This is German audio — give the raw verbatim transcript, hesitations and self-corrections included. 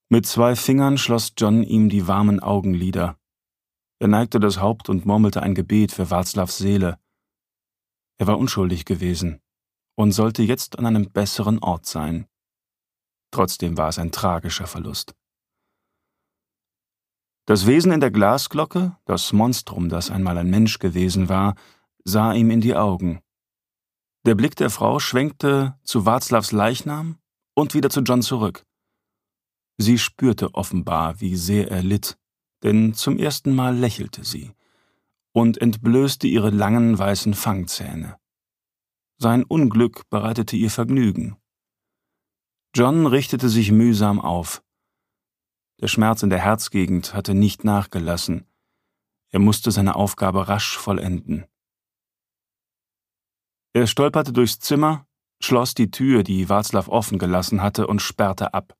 Mit zwei Fingern schloss John ihm die warmen Augenlider. Er neigte das Haupt und murmelte ein Gebet für Václavs Seele. Er war unschuldig gewesen und sollte jetzt an einem besseren Ort sein. Trotzdem war es ein tragischer Verlust. Das Wesen in der Glasglocke, das Monstrum, das einmal ein Mensch gewesen war, sah ihm in die Augen. Der Blick der Frau schwenkte zu Václavs Leichnam und wieder zu John zurück. Sie spürte offenbar, wie sehr er litt, denn zum ersten Mal lächelte sie und entblößte ihre langen weißen Fangzähne. Sein Unglück bereitete ihr Vergnügen. John richtete sich mühsam auf. Der Schmerz in der Herzgegend hatte nicht nachgelassen. Er musste seine Aufgabe rasch vollenden. Er stolperte durchs Zimmer, schloss die Tür, die Václav offen gelassen hatte, und sperrte ab.